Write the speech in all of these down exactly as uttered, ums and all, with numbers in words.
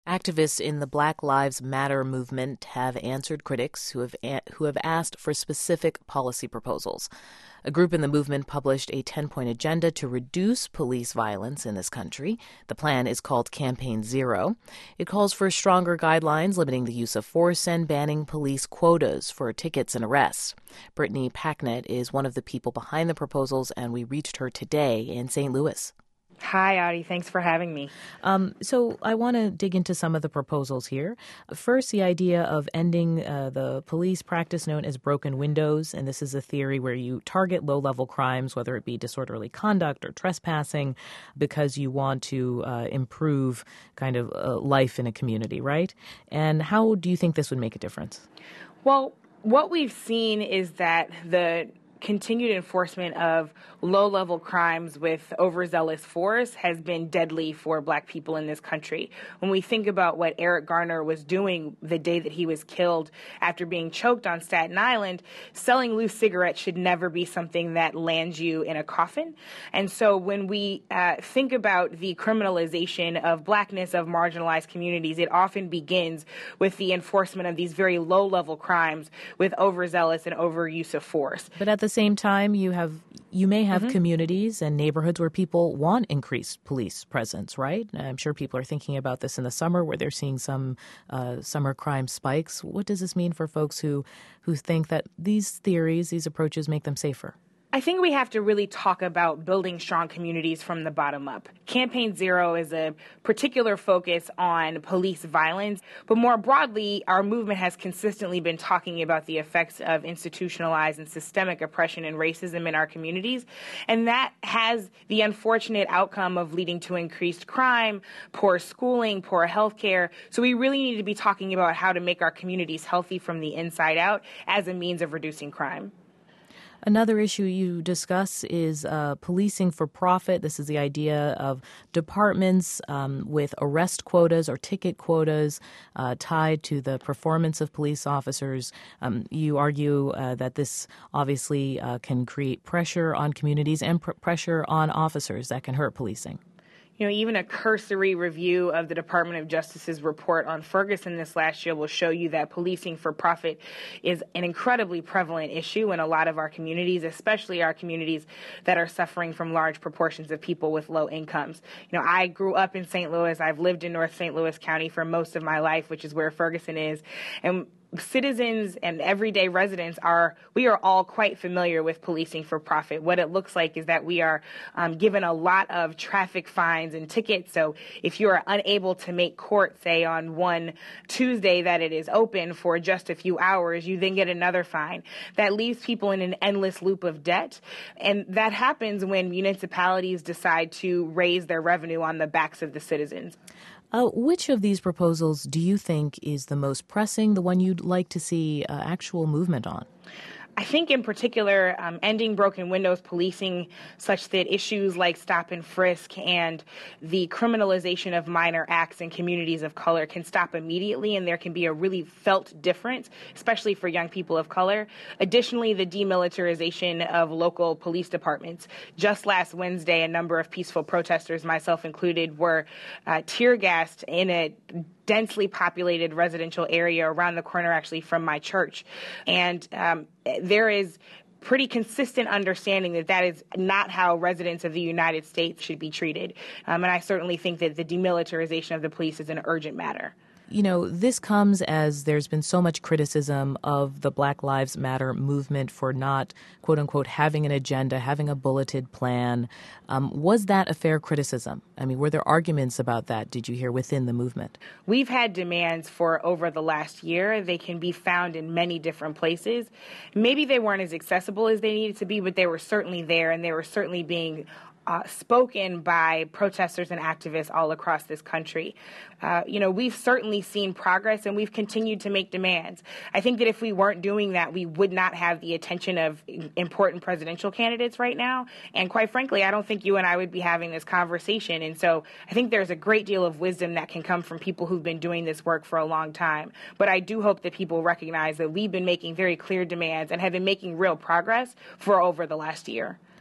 Activists in the Black Lives Matter movement have answered critics who have a- who have asked for specific policy proposals. A group in the movement published a ten-point agenda to reduce police violence in this country. The plan is called Campaign Zero. It calls for stronger guidelines limiting the use of force and banning police quotas for tickets and arrests. Brittany Packnett is one of the people behind the proposals, and we reached her today in Saint Louis. Hi, Audie. Thanks for having me. Um, so I want to dig into some of the proposals here. First, the idea of ending uh, the police practice known as broken windows. And this is a theory where you target low-level crimes, whether it be disorderly conduct or trespassing, because you want to uh, improve kind of uh, life in a community, right? And how do you think this would make a difference? Well, what we've seen is that the continued enforcement of low-level crimes with overzealous force has been deadly for Black people in this country. When we think about what Eric Garner was doing the day that he was killed after being choked on Staten Island, selling loose cigarettes should never be something that lands you in a coffin. And so when we uh, think about the criminalization of Blackness, of marginalized communities, it often begins with the enforcement of these very low-level crimes with overzealous and overuse of force. But at the same time, you have you may have Mm-hmm. communities and neighborhoods where people want increased police presence, right? I'm sure people are thinking about this in the summer where they're seeing some uh, summer crime spikes. What does this mean for folks who, who think that these theories, these approaches make them safer? I think we have to really talk about building strong communities from the bottom up. Campaign Zero is a particular focus on police violence, but more broadly, our movement has consistently been talking about the effects of institutionalized and systemic oppression and racism in our communities, and that has the unfortunate outcome of leading to increased crime, poor schooling, poor health care. So we really need to be talking about how to make our communities healthy from the inside out as a means of reducing crime. Another issue you discuss is uh, policing for profit. This is the idea of departments um, with arrest quotas or ticket quotas uh, tied to the performance of police officers. Um, you argue uh, that this obviously uh, can create pressure on communities and pr- pressure on officers that can hurt policing. You know, even a cursory review of the Department of Justice's report on Ferguson this last year will show you that policing for profit is an incredibly prevalent issue in a lot of our communities, especially our communities that are suffering from large proportions of people with low incomes. You know, I grew up in Saint Louis. I've lived in North Saint Louis County for most of my life, which is where Ferguson is. And citizens and everyday residents are, we are all quite familiar with policing for profit. What it looks like is that we are um, given a lot of traffic fines and tickets. So if you are unable to make court, say on one Tuesday that it is open for just a few hours, you then get another fine. That leaves people in an endless loop of debt. And that happens when municipalities decide to raise their revenue on the backs of the citizens. Uh, which of these proposals do you think is the most pressing, the one you'd like to see uh, actual movement on? I think in particular, um, ending broken windows policing such that issues like stop and frisk and the criminalization of minor acts in communities of color can stop immediately, and there can be a really felt difference, especially for young people of color. Additionally, the demilitarization of local police departments. Just last Wednesday, a number of peaceful protesters, myself included, were uh, tear gassed in a densely populated residential area around the corner, actually, from my church. And um, there is pretty consistent understanding that that is not how residents of the United States should be treated. Um, and I certainly think that the demilitarization of the police is an urgent matter. You know, this comes as there's been so much criticism of the Black Lives Matter movement for not, quote unquote, having an agenda, having a bulleted plan. Um, was that a fair criticism? I mean, were there arguments about that, did you hear, within the movement? We've had demands for over the last year. They can be found in many different places. Maybe they weren't as accessible as they needed to be, but they were certainly there, and they were certainly being Uh, spoken by protesters and activists all across this country. Uh, you know, we've certainly seen progress, and we've continued to make demands. I think that if we weren't doing that, we would not have the attention of important presidential candidates right now. And quite frankly, I don't think you and I would be having this conversation. And so I think there's a great deal of wisdom that can come from people who've been doing this work for a long time. But I do hope that people recognize that we've been making very clear demands and have been making real progress for over the last year.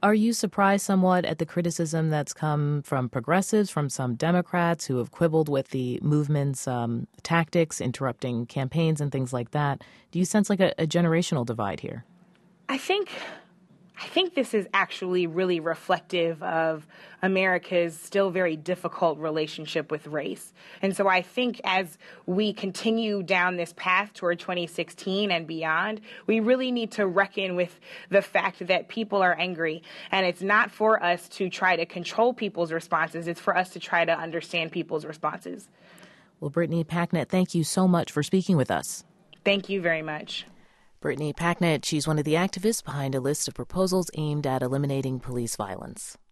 Are you surprised somewhat at the criticism that's come from progressives, from some Democrats who have quibbled with the movement's um, tactics, interrupting campaigns and things like that? Do you sense like a, a generational divide here? I think I think this is actually really reflective of America's still very difficult relationship with race. And so I think as we continue down this path toward twenty sixteen and beyond, we really need to reckon with the fact that people are angry. And it's not for us to try to control people's responses. It's for us to try to understand people's responses. Well, Brittany Packnett, thank you so much for speaking with us. Thank you very much. Brittany Packnett, she's one of the activists behind a list of proposals aimed at eliminating police violence.